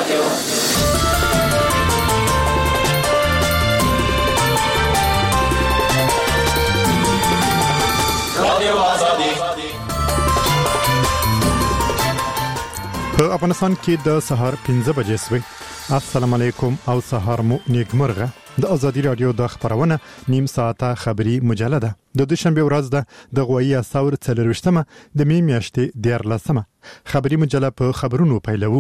په افغانستان کې د سهار 15 بجې سوي. السلام علیکم او سهار مو نیکمرغه. د ازادي رادیو د خبرونه نیم ساعته خبری مجله ده. د دوشنبه ورځ ده د غوایی ثور 23مه د می میاشتې 14مه. خبری مجله په خبرونو پیلوو.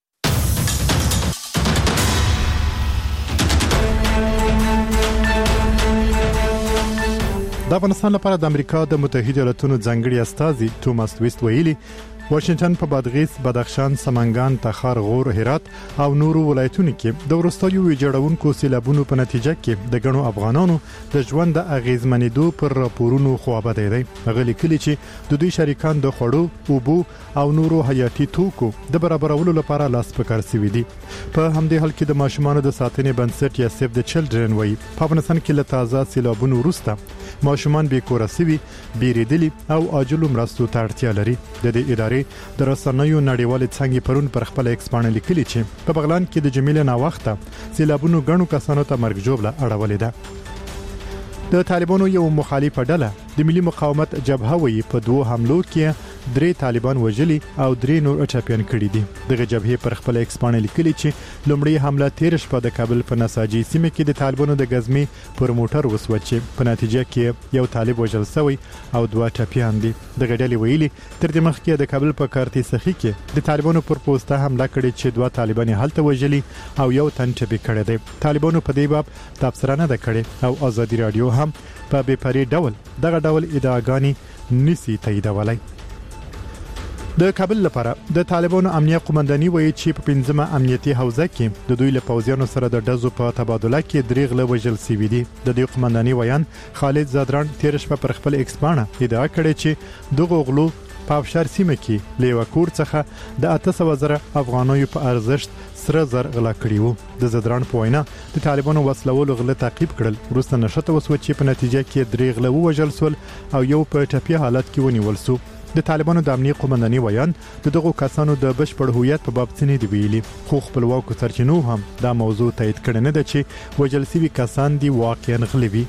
د افغانستان لپاره د امریکا د متحده ایالاتونو ځانګړي استازي توماس ویست ویلي واشنگټن په بادغیس، بدخشان، سمنګان، تخار، غور، هرات او نورو ولایتونو کې د ورستیو ویجاړونکو سیلابونو په نتیجه کې د غنو افغانانو د ژوند د اغیزمنېدو پر راپورونو خوابه دی. غلي کلی چې د دوی شریکان د خوړو، اوبو او نورو حیاتي توکو د برابرولو لپاره لاس پکار سوي دي. په همدې حال کې د ماشومانو د ساتنې بنسټ یا سیف د چلډرن وایي په افغانستان کې له تازه سیلابونو وروسته ماشومان بې کور سوي، بیریدلي او عاجلو مرستو ته اړتیا لري. د دې ادارې د رسنیو نړیوالې څنګه پرون پر خپل ایکس باندې لیکلي چې په بغلان کې د جمیله نا وخته سیلابونو غنو کسانو ته مرګ جوړه اړولې ده. د طالبانو یو مخالفه ډله د ملي مقاومت جبهه وی په دوه حملو کې 3 طالبان وژلي او 3 نور اچاپیان کړي دي. دغه جبهه پر خپل ایکس باندې لیکلي چې لومړی حمله 13 شپه د کابل په نساجي سیمه کې د طالبانو د غزمي پر موټر وسوچې په نتیجه کې یو طالب وژل شوی او 2 اچاپیان دي. دغه ډلې ویلي تر دې مخکې د کابل په کارتي سخی کې د طالبانو پر پوسټه حمله کړې چې 2 طالبان هلته وژلي او یو تن ټپي کړی دی. طالبانو په دې باب تبصره نه کړې او ازادي رادیو هم په بې پرې ډول دغه ډول ادعاګانی نسی تاییدولای. د کابل لپاره د طالبانو امنیه قومنداني وایي چې په 15مه امنیتي حوزه کې د دوی له پوځیانو سره د ډزو په تبادله کې دریغ له وژل سوي دي. د دې قومنداني ویان خالد زادران 13 شپه پر خپل ایکس باندې ادعا کړې چې دغه غلو په افشار سیمه کې لیوا کور څخه د 800,000 افغانیو په ارزښت سره زر غلا کړی وو. د زادران په وینا د طالبانو وسلوالو غله تعقیب کړل، وروسته نشته وسو چې په نتیجه کې دریغ له وژل سول او یو په ټپي حالت کې ونیول سو. د طالبانو د امنیه قومنداني ویان دغه کسانو د بشپړ هویت په باب څه نه دی ویلي، خو خپلواکو سرچینو هم دا موضوع تایید کړي نه ده چې وژل شوي کسان دي واقعا غلبي.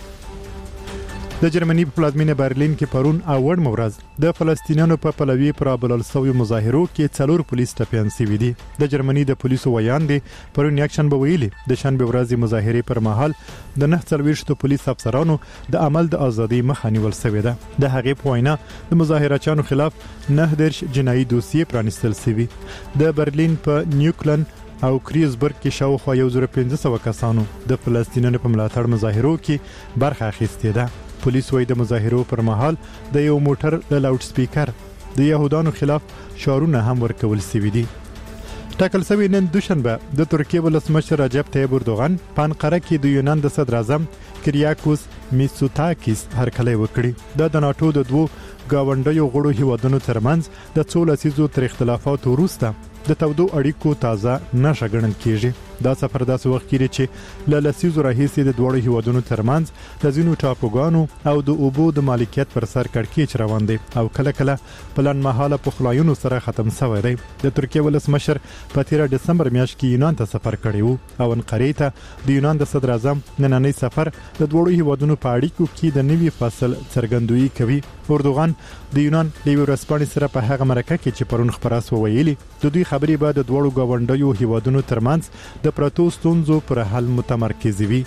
د جرمني په پلازمینه برلین کې پرون اوړ مورز د فلسطینیانو په پلوي پر بللسوي مظاهرو کې 4 پولیس ټپيان شوي دي. د جرمني د پولیسو ویان دي پرون یکشن به ویلي د شنبه ورځې مظاهره پر مهال د 49 پولیس افسرانو د عمل د ازادي مخه نیول شوې ده. د هغې په وینا د مظاهرچیانو خلاف 9 جنایي دوسیې پرانیستل شوي. د برلین په نیوکلن او کریزبرګ کې شاوخوا 1500 کسانو د فلسطینیانو په ملاتړ مظاهرو کې برخه اخیستې ده. پولیس وایي د مظاهرو پر مهال د یو موټر د لاوډ سپیکر د يهودانو خلاف شعارونه هم ورکول شوي دي. ټاکل شوی نن دوشنبه د ترکیې ولسمشر رجب طیب اردوغان په انقره کې د یونان د صدر اعظم کریاکوس میڅوتاکیس هرکلی وکړي. دا د ناتو د 2 گاونډیو غړو هیوادونو ترمنځ د 2 لسیزو تر اختلافاتو وروسته د تودو اړیکو تازه نشه ګڼل کیږي. دا سفر داسې وخت کې چې له لسیزو راهیسې د دوړو هیوادونو ترمنځ د ځینو ټاپوګانو او د اوبو د مالکیت پر سر کړکېچ روان دی او کله کله پلان مهاله پخلاینو سره ختم شوی دی. د ترکیې ولسمشر په 13 دسمبر میاشت کې یونان ته سفر کړی وو او انقرې ته د یونان د صدر اعظم نننی سفر د دوړو هیوادونو په اړیکو کې د نوي فصل څرګندوي کوي. اردوغان د یونان د ورسپانې سره په هغه مرکه کې چې پرون خبراس وویلي د دوی خبرې به د دوړو گاونډیو هیوادونو ترمنځ د پراتو ستونزو پر حل متمرکز وي.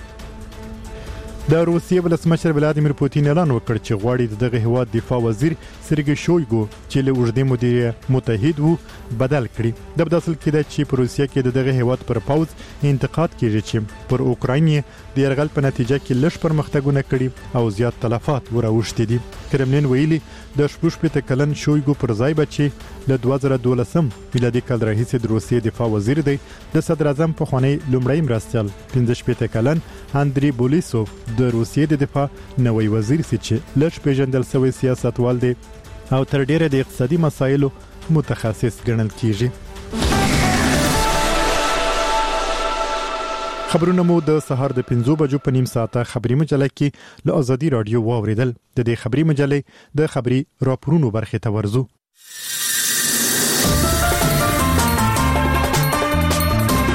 د روسیې ولسمشر ولادیمیر پوتین اعلان وکړ چې غواړي دغه هیواد دفاع وزیر سرګی شویګو چې له اوږدې مودې متحد وو بدل کړي. د بداسل کې د چې په روسیې کې دغه هیواد پر پوز انتقاد کیږي چې پر اوکراین د یرغل په نتیجه کې لږ پرمختګونه کړي او زیات تلفات وراوښتي دي. کرملین ویلي د 18 کلن شویګو پر ځای بچي له 2012 میلادي کال راهیسې د روسیې دفاع وزیر دی. د صدر اعظم په خونې لومړی مرستیال 15 کلن اندری بولیسوف د روسیې د دفاع نوی وزیر چې لږ پیژندل شوی سیاستوال دی او تر ډیره د اقتصادي مسایلو متخصص ګڼل کیږي. خبرونه مو د سهار د 5 بجو په نیم ساعته خبری مجله کې له ازادي رادیو واوریدل. د دې خبری مجلې د خبری راپورونو برخه ته ورزو.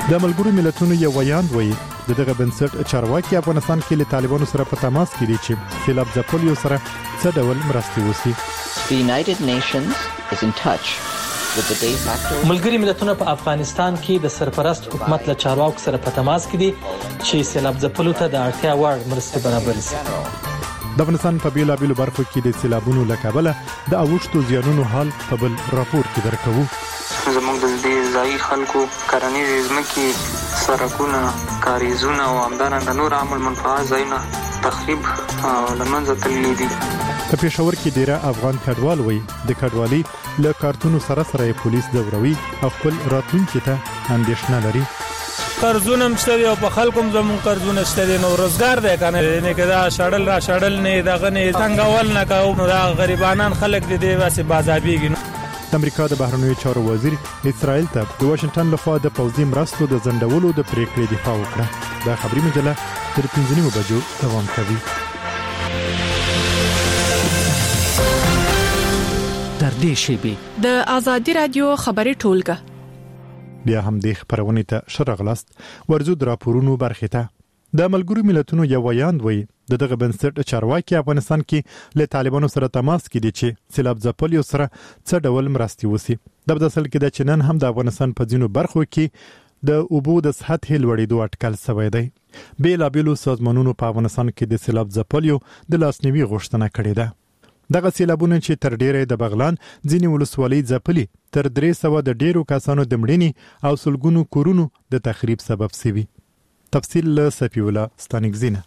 د ملګرو ملتونو یو ویاند وایي دغه بنسټ چارواکي افغانستان کې له طالبانو سره په تماس کې دي چې سیلاب ځپلو سره څه ډول مرستې وسی. The United Nations is in touch with the de facto ملګري ملتونه په افغانستان کې د سرپرست حکومت له چارواکو سره په تماس کې دي چې سیلاب ځپلو ته د اړتیا وړ مرستې برابر شي. د افغانستان په بیلابیلو برخو کې د سیلابونو له کبله د اوښتو زیانونو حال په بل راپور کې درکوو. زموږ د دې ځای خلکو کرنیزې ځمکې، سړکونه، کاریزونه او همدارنګه نور عامل منفعه ځایونه تخریب او له منځه تللي دي. په پېښور کې ډیره افغان کډوال وایي د کډوالۍ له کارتونو سره پولیس دوروي او خپل راتلونکي ته اندېښنه لري. قرضونه مشته او په خلکو زمون قرضونه شته نو روزګار دی کنه نه کدا شړل را شړل نه دغه نه څنګه ول نه کاو دا غریبانان خلک دي واسه بازابېږي. د امریکا د بهرنیو چارو وزیر اسرائیل ته د واشنگټن لخوا د پوځي مرستو د ځنډولو د پریکړې دفاع وکړه. دا خبري مجله تر 15 بجو دوام کوي. در دې شیبي د ازادي رادیو خبري ټولګه بیا هم د خبرونه ته شرغلاست ورزو د راپورونو برخه ته. د ملګرو ملتونو یو ویاند وایي دغه بنسټ چارواکي افغانستان کې له طالبانو سره تماس کې دي چې سیلاب ځپلو سره څه ډول مرستې وسی. د بداسل کې د چنن هم د افغانستان په ځینو برخو کې د اوبو د سطح لوړېدو اټکل شوی دی. بیلابیلو سازمانونو په افغانستان کې د سیلاب ځپلو د لاسنیوي غوښتنه کړې ده. دغه سیلابونه چې تر ډیره د بغلان ځینې ولسوالۍ ځپلي تر 300 د ډیرو کسانو د مړینې او سلګونو کورونو د تخریب سبب شوي. تفصیل له سفیولا ستانګزینه.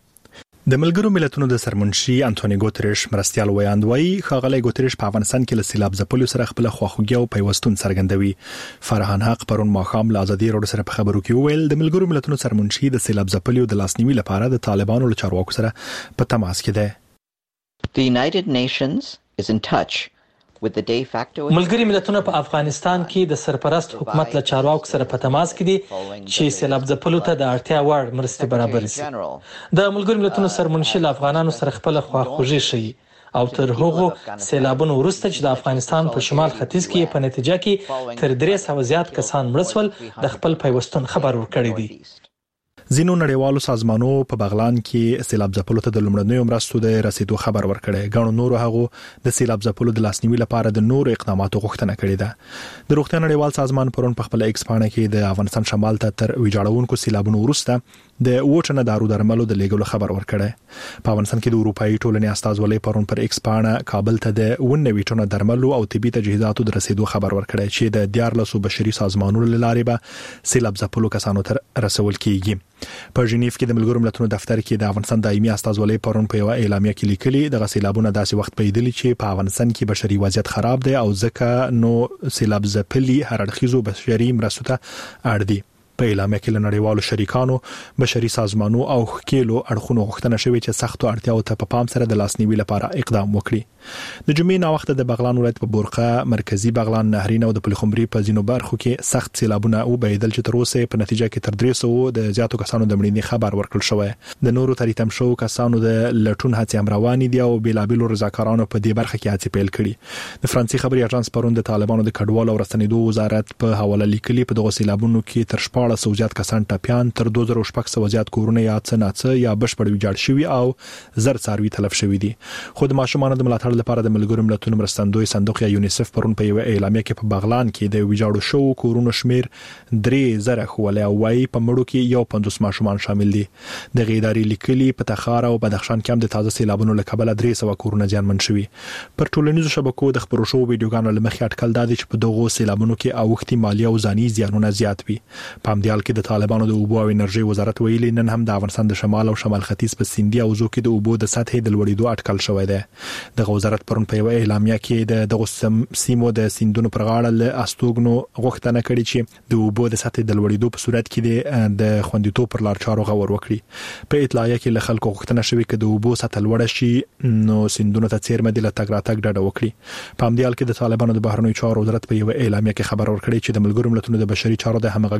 د ملګرو ملتونو د سرمنشي انټونی ګوتریش مرستيال ویاند وایي ښاغلی ګوتریش په افغانستان کې له سیلاب ځپلو سره خپل خواخوږي او پیوستون څرګندوي. فرحان حق پرون ماښام له ازادي راډیو سره په خبرو کې وویل د ملګرو ملتونو سرمنشي د سیلاب ځپلو د لاسنیوي لپاره د طالبانو له چارواکو سره په تماس کې ده. The United Nations is in touch with the de facto ملګري ملتونه په افغانستان کې د سرپرست حکومت له چارواکو سره په تماس کې دي چې سیلاب ځپلو ته د اړتیا وړ مرستې برابر شي. د ملګري ملتونو سرمنشي له افغانانو سره خپل خواخوږي شي او تر هغه سیلابونو وروسته چې د افغانستان په شمال ختیځ کې په نتیجه کې تر 300 زیات کسان مړ شول د خپل پیوستون خبر ورکړی دی. ځینو نړیوالو سازمانو په بغلان کې سیلاب ځپلو ته د لومړنیو مرستو د رسیدو خبر ورکړی. غاڼو نورو هغه د سیلاب ځپلو د لاسنیوي لپاره د نورو اقداماتو غوښتنه کړې ده. د روغتیا نړیوال سازمان پرون په خپل ایکس پاڼه کې د افغانستان شمال ته تر ویجاړونکو سیلابونو وروسته د وټنه دارو درملو د لیږلو خبر ورکړی. په افغانستان کې د اروپאי ټولنې استازولۍ پرون پر ایکس پاڼه کابل ته د 19 وټنه درملو او طبي تجهیزاتو د رسیدو خبر ورکړی چې د 14 بشري سازمانونو لارې به سیلاب ځپلو کسانو ته رسول کیږي. په ژنیف کې د ملګرو ملتونو دفتر کې د افغانستان دایمي استازولۍ پرون په یو اعلامیه کې لیکلي دغه سیلابونه داسې وخت پیدلی چې په افغانستان کې بشري وضعیت خراب دی او ځکه نو سیلاب ځپلي هر اړخیزو بشري مرستو ته اړ دي. په اعلامیه کې له نړیوالو شریکانو، بشري سازمانونو او خکېلو اړخونو غوښتنه شوې چې سختو اړتیاو ته په پام سره د لاسنیوي لپاره اقدام وکړي. د جمعې نا وخت د بغلان ولایت په بورقه، مرکزی بغلان، نهرین او د پلخمري په ځینو برخو کې سخت سیلابونه وبهیدل چې تر اوسه په نتیجه کې تر 300 د زیاتو کسانو د مړینې خبر ورکړل شوی. د نورو تریتم شو کسانو د لټون هڅې هم روانې دي او بیلابیلو رضاکارانو په دې برخه کې هڅې پیل کړي. د فرانسې خبري اژانس پرون د طالبانو د کډوالو او رسنیدو وزارت په حواله لیکلي په دغه سیلابونو کې تر 1400 زیات کسان ټپيان، تر 2600 زیات کورونه یا څناڅه یا بشپړ ویجاړ شوي او زر څاروي تلف شوي دي. خو د ماشومانو د ملاتړ لپاره د ملګرو ملتونو مرستندوی صندوق یا یونیسف پرون په یو اعلامیه کې په بغلان کې د ویجاړو شو کورونو شمیر 3000 خولې او وايي په مړو کې یو 50 ماشومان شامل دي. د غیداری لیکلي په تخار او بدخشان کې هم د تازه سیلابونو له کبله 300 کورونه زیانمن شوي. پر ټولنیزو شبکو د خبرو شو ویډیوګانو لمخې اټکل دادي چې په دغه سیلابونو کې اوختي مالی او ځاني زیانونه زیات وي. په همدې حال کې د طالبانو د اوبو او انرژي وزارت ویلي نن هم د افغانستان د شمال او شمال ختیځ په سیندي او زو کې د اوبو د سطح د لوړېدو اټکل شوی دی. د وزارت پرون په یو اعلامیه کې د سیمو د سیندونو پر غاړه له استوګنو غوښتنه کړې چې د اوبو د سطح د لوړېدو په صورت کې د خوندیتوب پر لار چارو غور وکړي. په اطلاعیه کې له خلکو غوښتنه شوې چې د اوبو سطح لوړه شي نو سیندونو ته څیرمه د لټګ راتګ ډډه وکړي. په همدې حال کې د طالبانو د بهرنیو چارو وزارت په یو اعلامیه کې خبر ورکړی چې د ملګرو ملتونو د بشري چارو د همغږي ادارې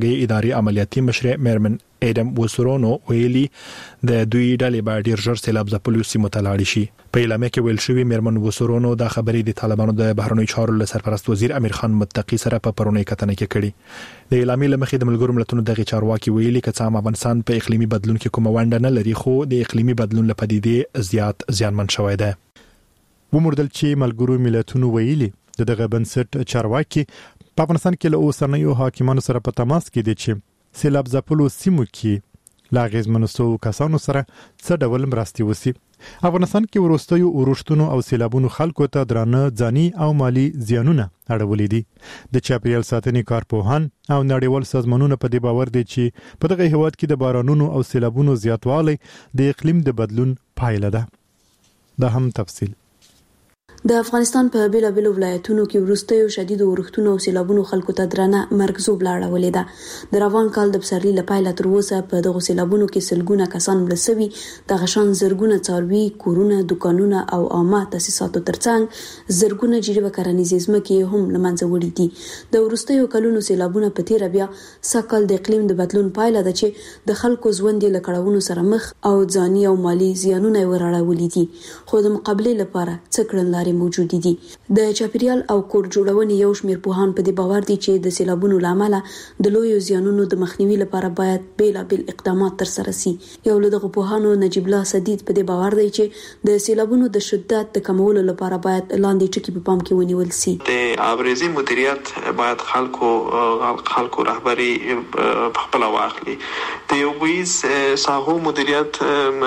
ښاري عملیاتي مشر میرمن ایدم وسورونو ویلي د دوی ډلې به ډیر ژر سیلاب ځپلو سیمو ته لاړ شي. په اعلامیه کې ویل شوی میرمن وسورونو دا خبرې د طالبانو د بهرنیو چارو له سرپرست وزیر امیر خان متقی سره په پرونی کتنه کې کړي. د اعلامیې لمخې د ملګرو ملتونو دغه چارواکي ویلي چې افغانستان په اقلیمي بدلون کې کومه ونډه نه لري خو د اقلیمي بدلون له پدیدې زیات زیانمن شوی دی. وموردل چې ملګرو ملتونو ویلي دغه بنسټ چارواکي په افغانستان کې له اوسنیو حاکمانو سره په تماس کې دي چې سیلاب ځپلو سیمو کې لا غیزمنسو کسانو سره څه ډول مرستې وسی. افغانستان کې ورستیو اورښتونو او سیلابونو خلکو ته درانه ځاني او مالی زیانونه اړولې دي. د چاپیریال ساتنې کارپوهان او نړیوال سازمانونه په دې باور دي چې په دغه هیواد کې د بارانونو او سیلابونو زیاتوالی د اقلیم د بدلون پایله ده. دا هم تفصیل. د افغانستان په بیلابیلو ولایتونو کې ورستیو شدید اورښتونو او سیلابونو خلکو ته درانه مرګ زوب لاړولې ده. د روان کال د پسرلي لپاره تر اوسه په دغه سیلابونو کې سلګونه کسان مړه شوي، د غشان زرګونه څاروي، کورونه، دکانونه او عامه تاسیساتو ترڅنګ زرګونه جریبه کرنیزې ځمکې هم له منځه وړي دي. د ورستیو کلونو سیلابونه په تیر بیا سکل د اقلیم د بدلون پایله ده چې د خلکو ژوند له کړهونو سره مخ او ځاني او مالی زیانونه ورړولې دي. خو د مقابله لپاره څه کړنلارې موجود دي. د چاپیریال او کور جوړونې یو شمېر پوهان په دې باور دي چې د سیلابونو لامل د لویو زیانونو د مخنیوي لپاره باید بیلابل اقدامات ترسره شي. یو له دغه پوهانو نجیب الله سدید په دې باور دی چې د سیلابونو د شدت د کمولو لپاره باید لاندې ټکي په پام کې ونیول شي. د ابرزي مدیریت باید خلکو رهبری په خپل واخلي. د یو ویز ساحو مدیریت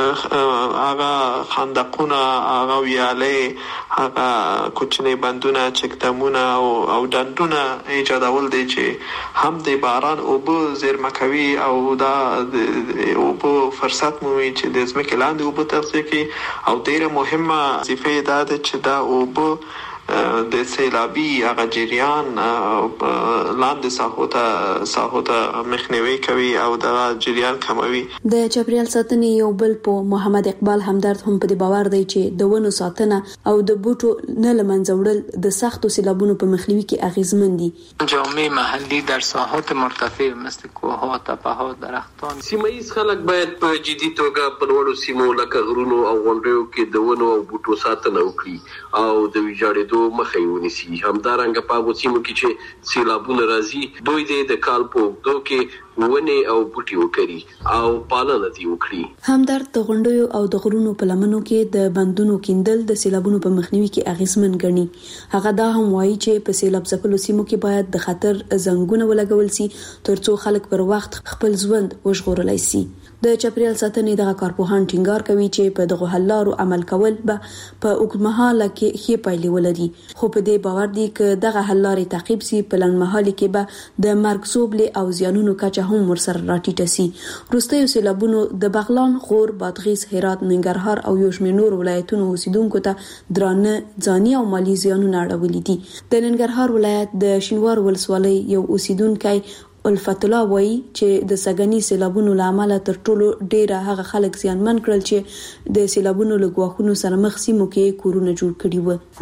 هغه خندقونه، هغه ویاله، هغه کوچنی بندونه، چکدمونه او ډنډونه ایجادول دي چې هم د باران اوبه زیرمه کوي او دا اوبه فرصت مومي چې د ځمکې لاندې اوبه تغذیه کوي. او ډیره مهمه وظیفه دا ده چې دا اوبه د سیلابي هغه جریان لاندې ساحو ته مخنیوي کوي او دا جریان کموي. د چاپیریال ساتنې یو بل په محمد اقبال همدرد هم په دې باور دی چې د ونو ساتنه او د بوټو نه لمنځه وړل د سختو سیلابونو په مخنیوي کې اغیزمن دي. جامعه محلی در ساحات مرتفع مثل کوهها، تپه‌ها، درختان، سیمه‌ایز خلک باید په جدي توګه په لوړو سیمو لکه غرونو او غونډیو کې د ونو او بوټو ساتنه وکړي او د ویجاړېدو مخه یې ونیسي. همدارنګه په هغو سیمو کې چې سیلابونه راځي دوی د کال په اوږدو کې ونې او بوټي وکړي او پالنه دې وکړي. همدرد د غونډیو او د غرونو په لمنو کې د بندونو کیندل د سیلابونو په مخنیوي کې اغیزمن ګڼي. هغه دا هم وایي چې په سیلاب ځپلو سیمو کې باید د خطر زنګونه ولګول شي ترڅو خلک پر وخت خپل ژوند وژغورلای شي. د چاپیریال ساتنې دغه کارپوهان ټینګار کوي چې په دغه حل لارو عمل کول به په اوږدمهاله کې ښې پایلې ولري. خو په دې باور دي چې دغه حل لارې تعقیب شي په لنډمهاله کې به د مرګ زوبلې او زیانونو کچه هم ورسره راټیټه شي. وروستیو سیلابونو د بغلان، غور، بادغیس، هرات، ننګرهار او یو شمېر نور ولایتونو اوسیدونکو ته درانه ځاني او مالی زیانونه اړولي دي. د ننګرهار ولایت د شینوار ولسوالۍ یو اوسیدونکی الفت الله وایي چې د سګنی سیلابونو لامل تر ټولو ډیره هغه خلک زیانمن کړل چې د سیلابونو له ګواښونو سره مخ سیمو کې کورونه جوړ کړي وو.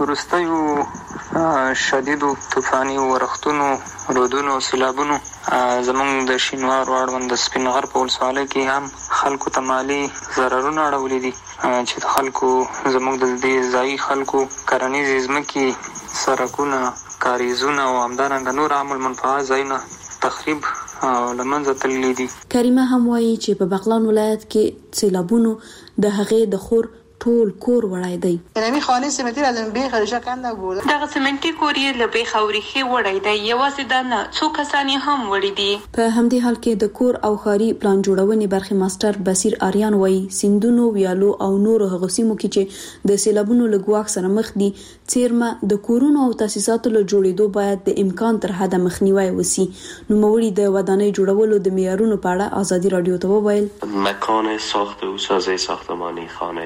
ورستیو شدیدو طوفاني ورښتونو، رودونو، سیلابونو زمونږ د شینوار واړوند د سپینغر په ولسوالۍ کې هم خلکو ته مالي ضررونه اړولي دي چې د خلکو زمونږ د دې ځایي خلکو کرنیزې ځمکې، سړکونه، کاریزونه او همدارنګه نور عام المنفعه ځایونه تخریب او لمنځه تللی دي. کریمه هم وایي چې په بغلان ولایت کې سیلابونو د هغې د خور ټول کور وړای دی. نمی خانه سیمنټي لازم به خرجه کنده بوله. دغه سیمنټي کور یې له به خوريخي وړای دی. یوازې دا نه څو کسان هم وړي دي. په همدې حال کې د کور او خاري پلان جوړونې برخې ماستر بصیر آریان وایي سیندونو، ویالو او نور هغه سیمو کې چې د سیلابونو له ګواښ سره مخ دي څیرمه د کورونو او تاسیساتو له جوړېدو باید د امکان تر حده مخنیوي وسی. نو موري د ودانۍ جوړولو د معیارونو په اړه ازادي رادیو ته وویل مکان ساخت او سازی ساختمانی خانه یا تعمیر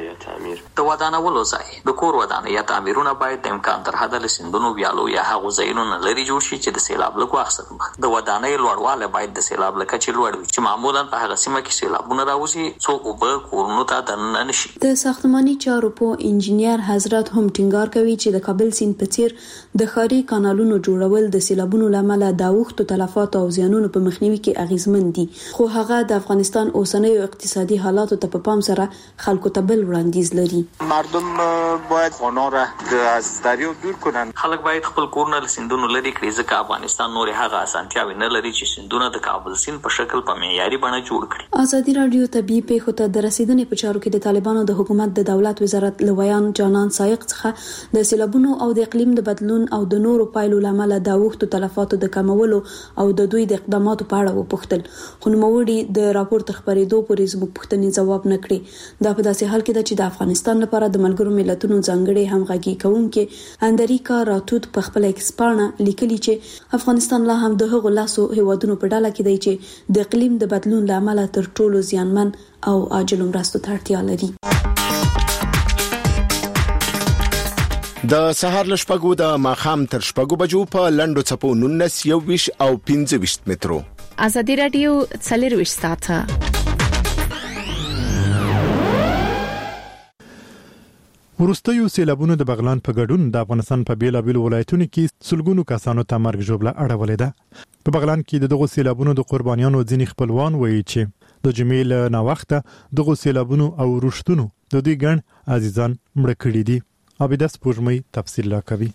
د ودانولو ځای د کور ودانۍ یا تعمیرونه باید د امکان تر حده له سیندونو ویالو یا هغو ځایونو نه لرې جوړ شي چې د سیلاب له ګواښ څخه د ودانۍ لوړوالی باید د سیلاب له کچې لوړ وي چې معمولا په هغه سیمه کې سیلابونه راوځي څو اوبه کورونو ته دننه نشي. د ساختماني چارو په انجینیر حضرت هم ټینګار کوي چې د کابل سیند په څیر د ښاري کانالونو جوړول د سیلابونو لامل د اوښتو تلفات او زیانونو په مخنیوي کې اغیزمن دي، خو هغه د افغانستان اوسنۍ اقتصادي حالاتو ته په پام سره خلکو ته بل وړاندیز لري. مردم باید خانه را از دریا دور کنن. خلک باید خپل کورونه له سیندونو لرې کړي ځکه افغانستان نور هغه اسانتیاوې نه لري چې سیندونه د کابل سیند په شکل په معیاري بڼه جوړ کړي. ازادي راډیو طبيعي پیښو ته د رسیدنې په چارو کې د طالبانو د حکومت د دولت وزارت لویان جانان سایق څخه د سیلابونو او د اقلیم د بدلون او د نورو پایلو لامل د اوښتو تلفاتو د کمولو او د دوی د اقداماتو په اړه وپوښتل، خو نوموړي د راپور خبرېدو پورې زموږ پوښتنې ځواب نه کړي. دا په داسې حال کې ده چې د افغانستان لپاره د ملګرو ملتونو ځانګړي همغږي کوونکې اندریکا راتود په خپل ایکسپانه لیکلي چې افغانستان لا هم د هغو لاسو هیوادونو په ډله کې دی چې د اقلیم د بدلون لامل تر ټولو زیانمن او عاجل مرستو ته اړتیا لري. د سهار لشپګو د ماخام تر شپګو بجو په لندو چپو 19 21 او 25 مترو. ازادي رادیو 24 ساعته. ورستیو سیلابونو د بغلان په ګډون د افغانستان په بیلابیلو ولایتونو کې سلګونو کسانو ته مرګ ژوبله اړولې ده. په بغلان کې دغه سیلابونو د قربانیانو ځینې خپلوان وایي چې د جمعې له ناوخته دغه سیلابونو او رښتونو د دوی ګڼ عزیزان مړه کړي دي. عابده سپوږمۍ تفصیل لا کوي.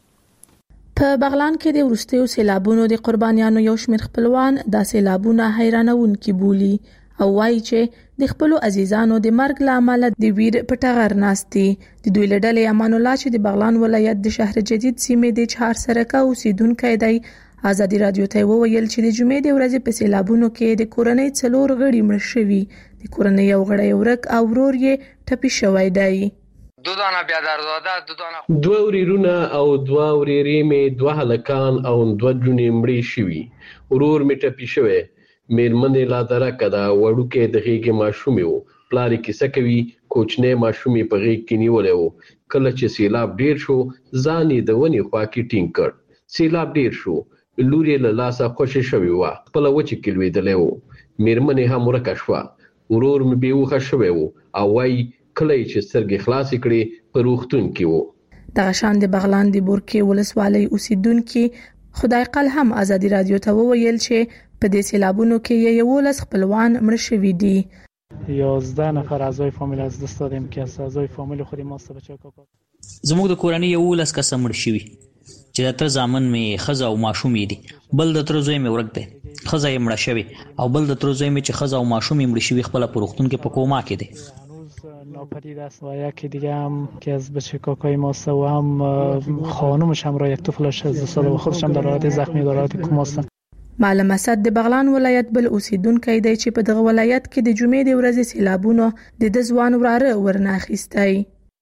په بغلان کې د ورستیو سیلابونو د قربانیانو یو شمېر خپلوان د سیلابونو حیرانونکي بولي او وایي چې د خپل عزیزانو د مرګ لامل د ویر په ټغر ناستي. د دوی لړلې امان الله چې د بغلان ولایت د شهر جدید سیمې د چهار سرکه اوسیدونکو دی ازادي رادیو ته وویل چې د جمعې د ورځې په سیلابونو کې د کورنۍ 4 غړي مړ شوي، د کورنۍ یو غړی ورک او ورور یې ټپي شوی دی. دودانه بیادرزاده دوه وريرونه او دوه وريرې مې دوه هلکان او دوه جونې مړې شوي، ورور مې ټپي شوی، میرمنې لا درکه دا وړوکې د غېږې ماشومې وو، پلار یې کیسه کوي کوچنی ماشومې په غېږ کې نیولې وو. کله چې سیلاب ډیر شو ځان یې د ونې خوا کې ټینګ کړ. سیلاب ډیر شو، لور یې له لاسه خوشې شوې وه، خپله وچې کې لوېدلی وو، میرمنې هم ورکه شوه، ورور مې بېهوښه شوی وو او وایي کله یې چې سترګې خلاصې کړې په روغتون کې وو. دغه شان د بغلان د بورکې ولسوالۍ اوسیدونکي خدای قل هم ازادي رادیو ته وویل چې په دې سیلابونو کې 11 خپلوان مړ شوي دي. 11 نفر اعضای فامیل از دست دادیم که از اعضای فامیل خود ماست بچه کاکا. زموږ د کورنۍ 11 کس مړ شوي چې د تر ځامن مې خزه او ماشوم دي، بل د تر زوی مې ورک دی، خزه یې مړه شوی او بل د تر زوی مې چې خزه او ماشوم یې مړ شوي خپل پروختون کې په کوما کې دي. ناپدید است و یکی دیگه هم که از بچه کاکای ماست و هم خانومش هم را یک طفل 16 ساله و خودش هم در حالت زخمی در حالت کوما هستن. معلم اسد د بغلان ولایت بل اوسیدونکی دی چې په دغه ولایت کې د جمعې د ورځې سیلابونو د ځوان وراره ورناخیستی.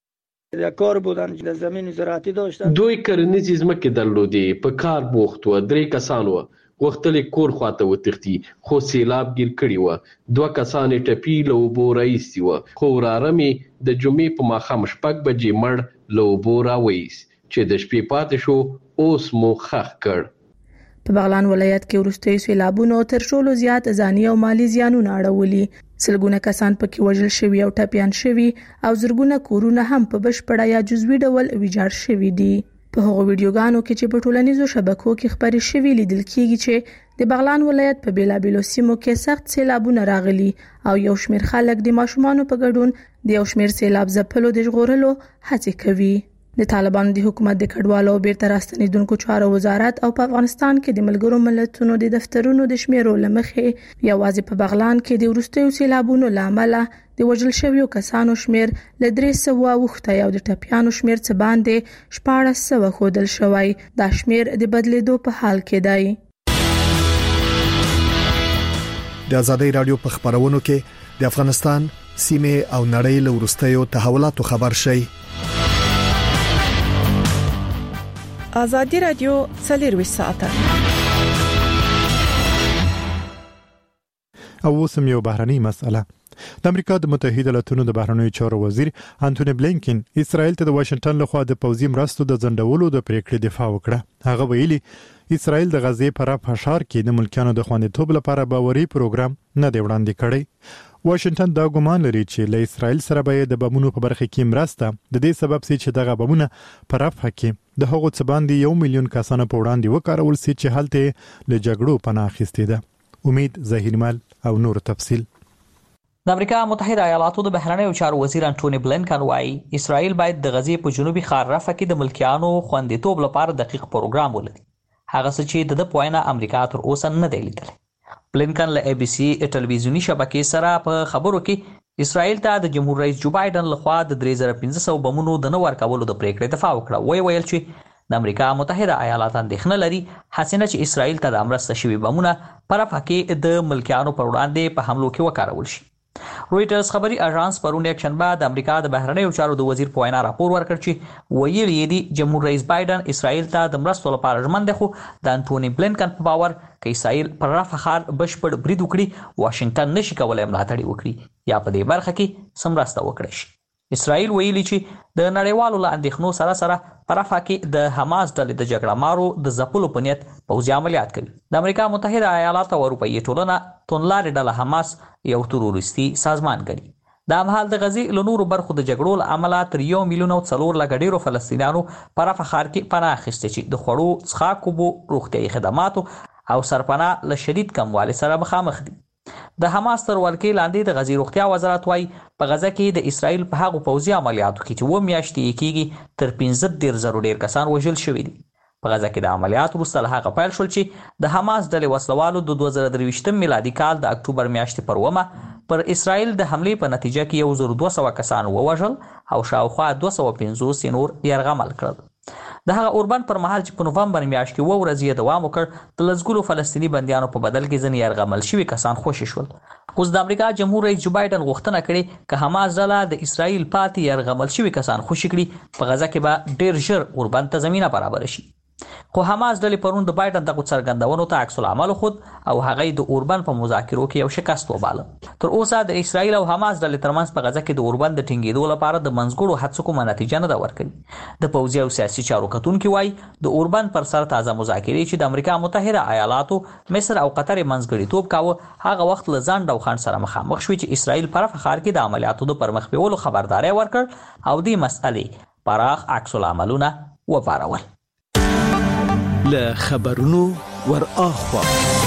د کار بودن د زمین زراعتي داشتن، دوی کرنیزې ځمکې درلودې، په کار بوخت و، 3 کسان و، غوښتل کور خواته وتښتي خو سیلاب گیر کړي و، 2 کسان ټپي له اوبو راایستي و، خو وراره مې د جمعې په ماښام 6 بجې مړ له اوبو راوایست چې د شپې پاتې شو، اوس مو خښ کړ. په بغلان ولایت کې وروستي سیلابونو تر ټولو زیات ځاني او مالی زیانونه اړولي، سلګونه کسان پکې وژل شوي او ټپيان شوي او زرګونه کورونه هم په بشپړه یا جزوي ډول ویجاړ شوي دي. په هغو ویډیوګانو کې چې په ټولنیزو شبکو کې خبرې شوي لیدل کېږي چې د بغلان ولایت په بیلابیلو سیمو کې سخت سیلابونه راغلي او یو شمېر خلک د ماشومانو په ګډون د یو شمېر سیلاب ځپلو د ژغورلو هڅې کوي. د طالبانو د حکومت د کډوالو بیرته راستنیدونکو چارو وزارت او په افغانستان کې د ملګرو ملتونو د دفترونو د شمیرو لمخې یوازې په بغلان کې د وروستیو سیلابونو لامل د وژل شویو کسانو شمیر ل 300 اوخته او د ټپیانو شمیر څخه باندې 1400 خودل شوی. دا شمیر د بدلیدو په حال کې دی. د ازادي رادیو په خبرونو کې د افغانستان سیمه او نړۍ له وروستیو تحولاتو خبر شي. ازادي رادیو 24 ساعته. او اوسم یو بهرني مسأله. د امریکا د متحده ایالاتونو د بهرنیو چارو وزیر انټونی بلینکن اسرائیل ته د واشنگټن لخوا د پوځي مرستو د ځنډولو د پریکړې دفاع وکړه. هغه ویلي اسرائیل د غزې پر افشار کې د ملکانو د خوندیتوب لپاره باوري پروګرام نه دی وړاندې کړی. واشنگټن دا ګومان لري چې له اسرائیل سره به د بمونو په برخه کې مرسته د دې سبب سي چې دغه بمونه پر افه کې د هغو څه باندې 1 میلیون کسانو په وړاندې وکارول سي چې هلته له جګړو پناه اخیستې ده. امید ظاهرمل او نور تفصیل. د امریکا متحده ایالاتو د بهرنیو چارو وزیر انټونی بلینکن وايي اسرائیل باید د غزې په جنوبي خار رفح کې د ملکیانو خوندیتوب لپاره دقیق پروګرام ولري. هغه څه چې د پوینه امریکا تر اوسه نه دی لیدلی. بلینکن له ABC ټلویزیونی شبکې سره په خبرو کې اسرائیل ته د جمهور رئیس جو بایدن لخوا د 3500 بمونو د نو ورکولو د پریکړې دفاع وکړه. ویل چې د امریکا متحده ایالات اندېښنه لري حسینه چې اسرائیل ته د امرسته شوی بمونه پر افغان کې د ملکیانو پر وړاندې په حملو کې وکارول شي. رويټرز خبري اژانس پرون یک شنبه د امریکا د بهرنیو چارو د وزیر په وینا راپور ورکړ چې ویلي دی جمهور رئیس بایدن اسرائیل ته د مرستو لپاره ژمن دی، خو د انټونی بلینکن په باور کې اسرائیل پر رفح خار بشپړ برید وکړي واشنگټن نشي کولای ملاتړ وکړي یا په دې برخه کې سمرسته وکړي شي. اسرائیل ویلي چې د نړیوالو له اندېښنو سره سره پر رفح کې د حماس ډلې د جګړه مارو د ځپلو په نیت پوځي عملیات کوي. د امریکا متحده ایالات او اروپایي ټولنه تونلارې ډله حماس یو تروریستي سازمان ګڼي. د همحال د غزې له نورو برخو د جګړو له امله تر 1 میلیون او 4 لک ډیرو فلسطینیانو پر رفح ښار کې پناه اخیستې چې د خوړو څښاکو روغتیايي خدماتو او سرپناه له شدید کموالي سره مخامخ دي. د حماس تر ولکې لاندې د غزې روغتیا وزارت وايي په غزه کې د اسرائیل په هغو پوځي عملیاتو کې چې 2 میاشتې کېږي تر 15,000 ډیر کسان وژل شوي دي. په غزه کې د عملیات وروسته له هغه پیل شول چې د حماس ډلې وسلوالو د 2023 میلادي کال د اکتوبر میاشتې پر 1 پر اسرائیل د حملې په نتیجه کې 1200 کسان ووژل او شاوخوا 250 نور یرغمل کړل. د هغه اوربند پر مهال چې په نوفمبر میاشت کې 2 ورځې دوام وکړ د لزګلو فلسطینی بندیانو په بدل کې ځنې یرغمل شوي کسان خوشي شول. اوس د امریکا جمهور رئیس جو بایدن غوښتنه کړې که حماس ډله د اسرائیل پاتې یرغمل شوي کسان خوشي کړي په غزه کې به ډیر ژر اوربند ته زمينه برابر شي. خو حماس ډلې پرون د بایدن دغه څرګندونو ته عکس العمل خود او هغه د اوربند په مذاکرو کې یو شکست وباله. تر اوسه د اسرائیل او حماس ډلې ترمنځ په غزه کې د اوربند د ټینګېدو لپاره د منځګړو هڅو کومه نتیجه نه ده ورکړې. د پوځي او سیاسي چارو کتونکي وایي د اوربند پر سر تازه مذاکرې چې د امریکا متحده ایالاتو مصر او قطر منځګړیتوب کاوه هغه وخت له ځنډ او خنډ سره مخامخ شوي چې اسرائیل پر رفح ښار کې د عملیاتو د پرمخ بیولو خبرداري ورکړ او د مسئلې پراخ عکس العملونه وپارول. له خبرونو ور اخوا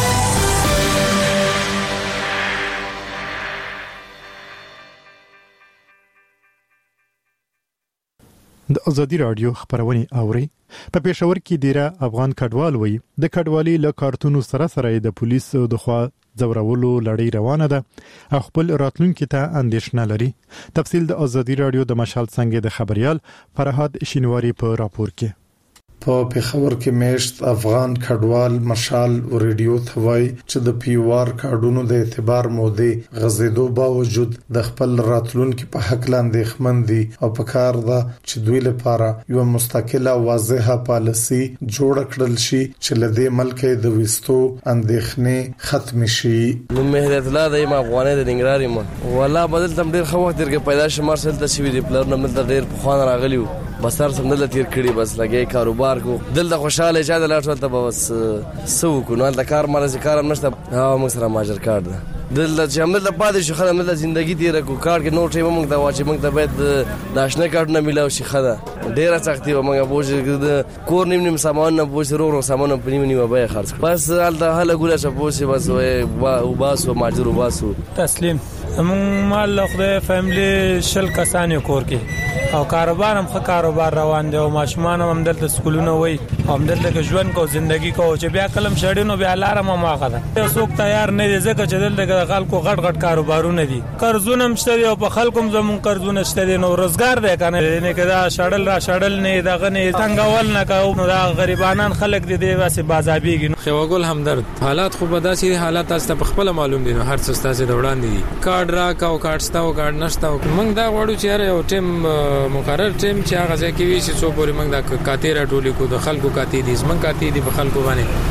د ازادي رادیو خبرونه اوري. په پېښور کې ډیره افغان کډوال وي د کډوالي له کارتونو سره د پولیسو د خوا زورولو لړۍ روانه ده او خپل راتلونکي ته اندېښنه لري. تفصیل د ازادي رادیو د مشال څنګه د خبريال فرهاد شینواری په راپور کې. په پېښور کې میشت افغان کډوال مشال ریډیو ته وایي چې د پیوار کارډونو د اعتبار مودې غزیدو باوجود د خپل راتلونکي په حق لاندې خمندي او په کار ده چې دوی لپاره یو مستقله واضحه پالیسي جوړ کړل شي چې لدې ملک د وستو اندېښنې ختم شي. نو مهرت الله د افغاني د ننګرهار ما والله بدل تم ډیر خو وخت درګه پیدا شمار سره تشوي دی پلان نه مل ډیر په خوان راغلیو بس تر سم نه تیر کړی بس لګي کاروبار کو دل د خوشاله چې د لاټو ته بس سو کو نو د کار مرزي کارم نشته ها موږ سره ماجر کار ده دل چې عمل د پاتې شو خدای مل ژوندۍ تیر کو کار کې نو ټیم موږ د واچې موږ ته باید ناشنا کارت نه ملاو شي خدای ډیر سختي و موږ بوج کور نیم سامان نه بوج رو سامان په نیم به خرڅ بس ال د هله ګوله چې بوج بس و باسو ماجر و باسو تسلیم موږ مال خدای فیملی شل کسانې کور کې او کاروبار هم ښه کاروبار روان دی او ماشومان هم دلته سکولونه وای هم دلته ژوند کو ژوندۍ کو چې بیا کلم شړینو بیا لارم ماغه ده څوک تیار نه دي ځکه چې دلته خلکو غټ غټ کاروبارونه دي قرضونه مشته او په خلکو زمون قرضونه شته نو روزګار دی کنه نه کدا شړل را شړل نه دغه نه څنګهول نه کاو نو دا غریبانان خلک دي واسه بازابيږي خواګل همدرد حالات خو بداسي حالات تاسو په خپل معلوم دي هر څه تاسو دوړان دي کارت را کاو کارت ستاو کارت نشته موږ دا وړو چې یو ټیم مقرر ټیم چې هغه ځکه وی چې څو پورې موږ د کاتې راټولې کو د خلکو کاتې دي زمون کاتې دي په خلکو باندې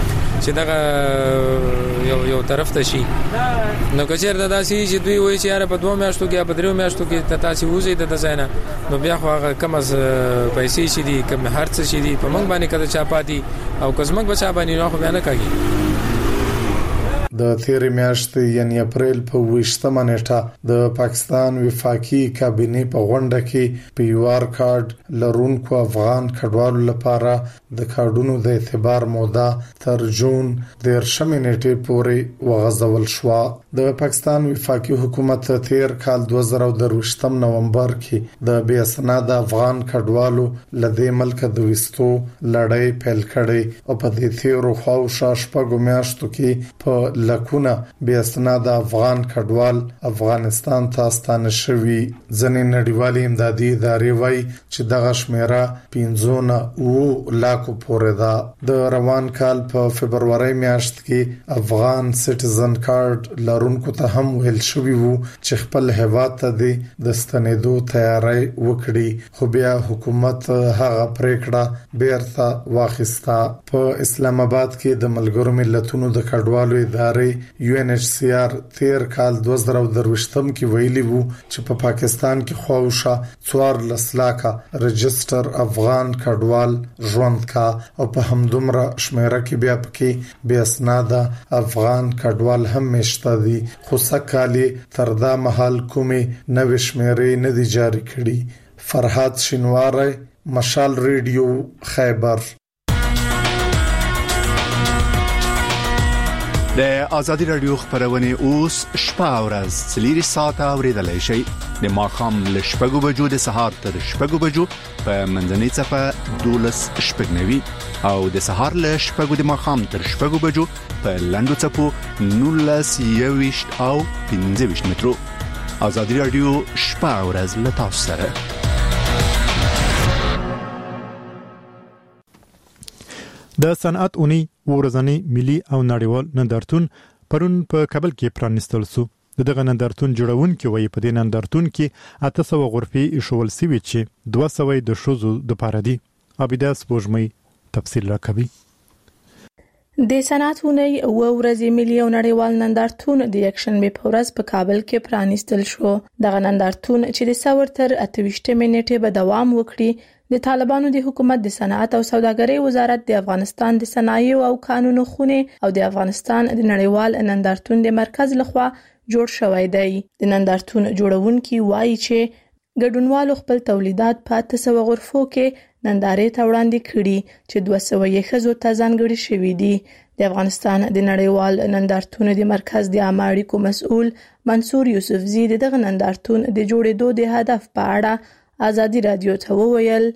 چې دغه یو طرف ته شي. نو که چیرته داسې چې دوی وایي چې یاره په 2 میاشتو کې یا په 3 میاشتو کې تاسو وځي د ځای نو بیا خو هغه کم از پیسې شي دي کم هر څه شي دي په موږ باندې کده چا پاتې او کزمک بچا باندې نو خو بیا نه کوي. د تیر میاشتې یعنی اپریل په 20مه نیټه د پاکستان وفاقي کابینه په غونډه کې پیوار کارت لرونکو افغان کډوالو لپاره د کارډونو د اعتبار موده تر جون 13 نیټې پورې وغځول شو. د پاکستان وفاقي حکومت تیر کال 2023 نومبر کې د بې اسناد افغان کډوالو لدې ملک د وستو لړۍ پیل کړې او په دې تیرو خواوشا شپږو میاشتو کې په لکونه بې اسناد افغان کډوال افغانستان ته ستانه شوي. ځنې نړیوالې امدادي ادارې وایي چې دغه شمیره 15 لاکو پورې ده. د روان کال په فبرवरी میاشت کې افغان سټیزن کارت لرونکو ته هم ویل شوی وو چې خپل هیواد ته د ستنېدو تیاری وکړي خو بیا حکومت هغه پریکړه بیرته واخیسته. په اسلام آباد کې د ملګرو ملتونو د کډوالو ادارې UNHCR تیر کال 2023 کې ویلي وو چې په پاکستان کې خواوشا 14 لاکه رجستر افغان کډوال ژوند کا او په همدومره شمیره کې بیا پکې بې اسناد افغان کډوال هم مشته دي خو سکهالي تر دا مهال کومې نوې شمیرې نه دي جاری کړي. فرحات شینواری، مشال ریډیو، خیبر. د ازادي رادیو خبرونه اوس شپه او ورځ 3 ساعته اوریدلای شئ. د ماخام ل شپږو بجو د سهار تر شپږو بجو په منځنۍ صفه 12 شپږنوي او د سهار ل شپږو د ماخام تر شپږو بجو په لندو صفو 19 او 15 مترو. ازادي رادیو شپه او ورځ له تاسو سره. د صنعت اونۍ ورځنی ملي او نړیوال نندارتون پرون په کابل کې پرانیستل شو. دغه نندارتون جوړونکي وایي په دې نندارتون کې 800 غرفې ایښول سوي چې 200 د شوزو د پاره دي. عبیده سپوږمۍ تفصیل راکوي. د صنعت اونۍ ورځې ملي او نړیوال نندارتون د یکشنبه په ورځ په کابل کې پرانیستل شو. دغه نندارتون چې د سور تر 28 منېټې به دوام وکړي د طالبانو د حکومت د صنعت او سوداګرۍ وزارت د افغانستان د صنایع او قانونو خونه او د افغانستان د نړیوال نندارتون د مرکز لخوا جوړ شوی دی. د نندارتون جوړونکي وایي چې ګډونوالو خپل تولیدات په 800 غرفو کې نندارې ته وړاندې کړي چې 200 یې ښځو ته ځانګړي شوي دي. د افغانستان د نړیوال نندارتون د مرکز د عامه اړیکو مسؤل منصور یوسفزي دغه نندارتون د جوړېدو د هدف په اړه ازادي رادیو ته وویل.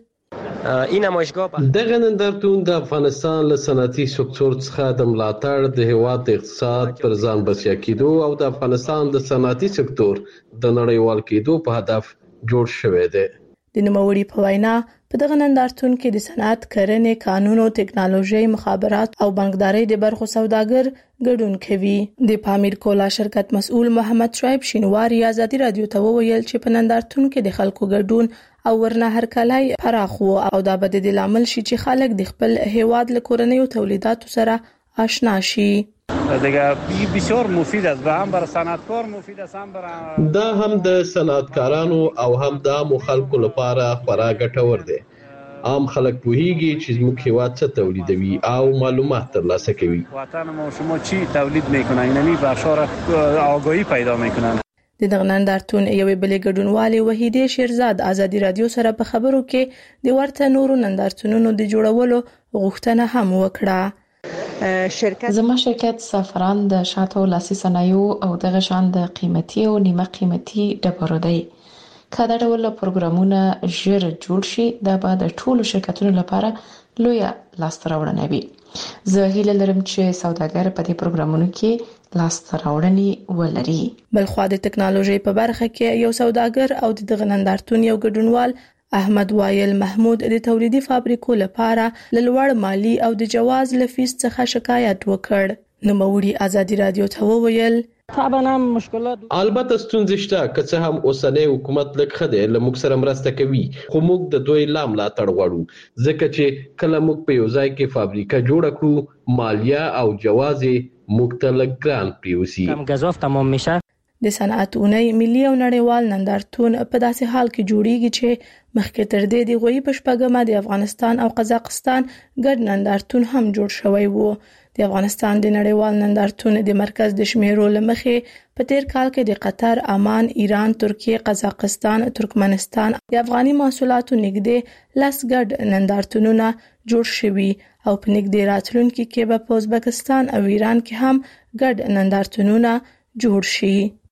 دغه نندارتون د افغانستان له صنعتي سکتور څخه د ملاتړ د هیواد د اقتصاد پر ځان بسیا کېدو او د افغانستان د صنعتي سکتور د نړیوال کېدو په هدف جوړ شوی دی. د نوموړي په وینا په دغه نندارتون کې د صنعت، کرنې، قانون او ټکنالوژي، مخابرات او بانکدارۍ د برخو سوداګر ګډون کوي. د پامیر کولا شرکت مسؤل محمد شعیب شینواری ازادي رادیو ته وویل چې په نندارتون کې د خلکو ګډون او ورنه هرکلی پراخ وو او دا به د لامل شي چې خلک د خپل هیواد له کورنیو تولیداتو سره آشنا شي. دیگه بسیار مفید است و هم برای صنعتکار مفید است هم برای دا هم د صنعتکارانو او هم د عامو خلکو لپاره خورا ګټور دی. عام خلک پوهیږي چې موږ هیواد څه تولیدوي او معلومات ترلاسه کوي. وطن ما شما چی تولید میکنن یعنی بشار آگاهی پیدا میکنن. د دغه نندارتون یوې بلې ګډونوالې وحیده شیرزاد ازادي رادیو سره په خبرو کې د ورته نورو نندارتونونو د جوړولو غوښتنه هم وکړه. زما شرکت سفران د شاتو لاسي صنایعو او دغه شان د قیمتي او نیمه قیمتي ډبرو دی. کله دا ډول پروګرامونه ژر جوړ شي دا به د ټولو شرکتونو لپاره لویه لاسته راوړنه وي. زه هیله لرم چې سوداګر په دې پروګرامونو کې لاسته راوړنې ولري. بلخوا د ټکنالوژي په برخه کې یو سوداګر او د دغه نندارتون یو ګډونوال احمد وایل محمود د تولیدي فابریکو لپاره لوړ مالی او د جواز لفیس څخه شکایت وکړ. نوموړي ازادي رادیو ته وویل طبعا هم مشکلات البته ستونزې شته که څه هم اوسنی حکومت لږ ښه دی له موږ سره مرسته کوي خو موږ د دوی لا ملاتړ غواړو ځکه چې کله موږ په یو ځای کې فابریکه جوړه کړو مالیه او جواز موږ ته لږ ګران پریوزي کم گزاف تمام میشه. د صنعت اونۍ ملي او نړیوال نندارتون په داسې حال کې جوړیږي چې مخکې تر دې د غوي په شپږمه د افغانستان او قزاقستان ګډ نندارتون هم جوړ شوی وو. د افغانستان د نړیوال نندارتون د مرکز د شمیرو لمخې په تیر کال کې د قطر، عمان، ایران، ترکیه، قزاقستان، ترکمنستان د افغاني محصولاتو نږدې 10 ګډ نندارتونونه جوړ شوي او په نږدې راتلونکي کې به په ازبکستان او ایران کې هم ګډ نندارتونونه جوړ شي.